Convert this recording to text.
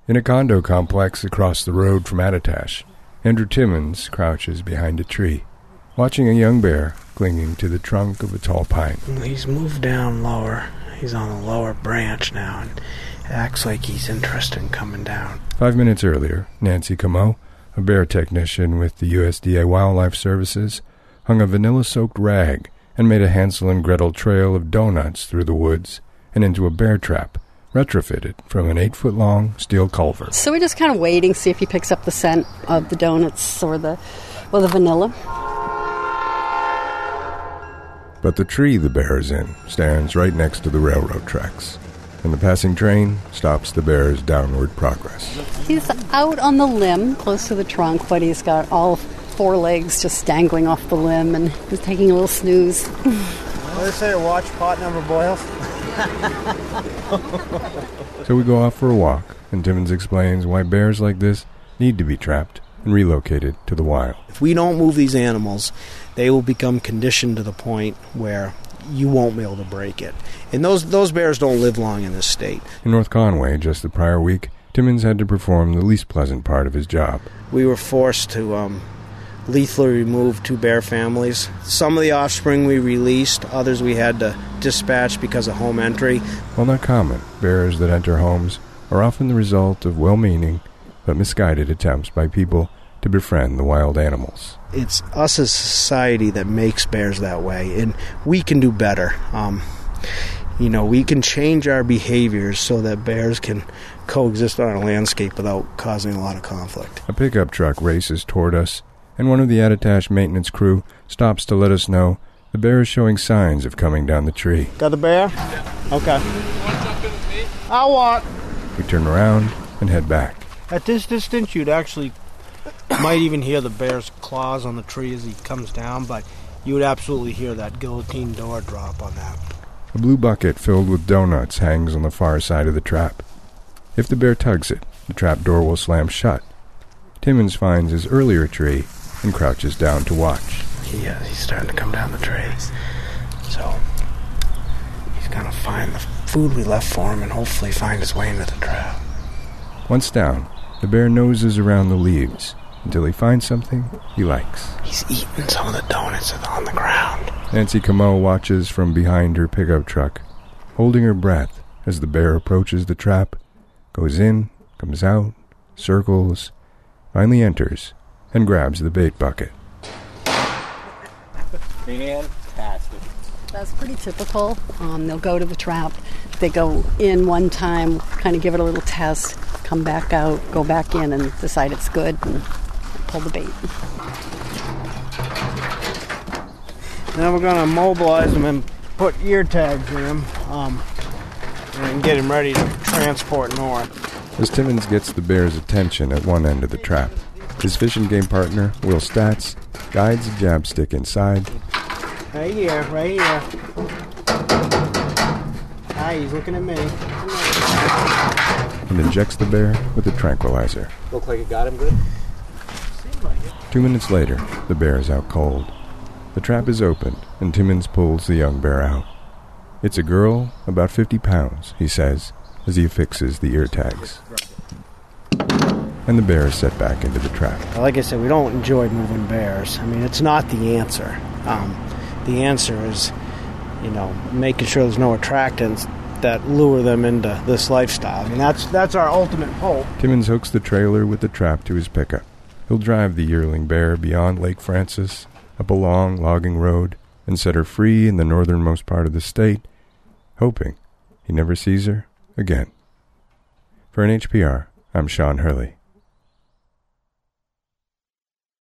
In a condo complex across the road from Attitash, Andrew Timmons crouches behind a tree, watching a young bear clinging to the trunk of a tall pine. He's moved down lower. He's on a lower branch now, and it acts like he's interested in coming down. 5 minutes earlier, Nancy Comeau, a bear technician with the USDA Wildlife Services, hung a vanilla-soaked rag and made a Hansel and Gretel trail of donuts through the woods and into a bear trap, retrofitted from an 8-foot-long steel culvert. So we're just kind of waiting, see if he picks up the scent of the donuts or the vanilla. But the tree the bear is in stands right next to the railroad tracks, and the passing train stops the bear's downward progress. He's out on the limb, close to the trunk, but he's got all 4 legs just dangling off the limb, and he's taking a little snooze. What they say, watch pot never boils. So we go off for a walk, and Timmons explains why bears like this need to be trapped and relocated to the wild. If we don't move these animals, they will become conditioned to the point where you won't be able to break it. And those bears don't live long in this state. In North Conway, just the prior week, Timmons had to perform the least pleasant part of his job. We were forced to lethally remove 2 bear families. Some of the offspring we released, others we had to dispatch because of home entry. While not common, bears that enter homes are often the result of well-meaning but misguided attempts by people to befriend the wild animals. It's us as society that makes bears that way, and we can do better. We can change our behaviors so that bears can coexist on our landscape without causing a lot of conflict. A pickup truck races toward us, and one of the Attitash maintenance crew stops to let us know the bear is showing signs of coming down the tree. Got the bear? Yeah. Okay. You want to jump in with me? I'll walk. We turn around and head back. At this distance, you'd actually might even hear the bear's claws on the tree as he comes down, but you would absolutely hear that guillotine door drop on that. A blue bucket filled with donuts hangs on the far side of the trap. If the bear tugs it, the trap door will slam shut. Timmons finds his earlier tree and crouches down to watch. He's starting to come down the tree. So he's going to find the food we left for him and hopefully find his way into the trap. Once down, the bear noses around the leaves until he finds something he likes. He's eating some of the donuts on the ground. Nancy Comeau watches from behind her pickup truck, holding her breath as the bear approaches the trap, goes in, comes out, circles, finally enters, and grabs the bait bucket. Fantastic. That's pretty typical. They'll go to the trap. They go in one time, kind of give it a little test, come back out, go back in, and decide it's good, and pull the bait. Now we're going to mobilize him and put ear tags in him and get him ready to transport north. As Timmons gets the bear's attention at one end of the trap, his Fish and Game partner, Will Statz, guides a jab stick inside. Right here. Hi, he's looking at me. And injects the bear with a tranquilizer. Look like it got him good? 2 minutes later, the bear is out cold. The trap is opened, and Timmons pulls the young bear out. It's a girl, about 50 pounds, he says, as he affixes the ear tags. And the bear is set back into the trap. Like I said, we don't enjoy moving bears. I mean, it's not the answer. The answer is, making sure there's no attractants that lure them into this lifestyle. I mean, that's our ultimate hope. Timmons hooks the trailer with the trap to his pickup. He'll drive the yearling bear beyond Lake Francis, up a long logging road, and set her free in the northernmost part of the state, hoping he never sees her again. For NHPR, I'm Sean Hurley.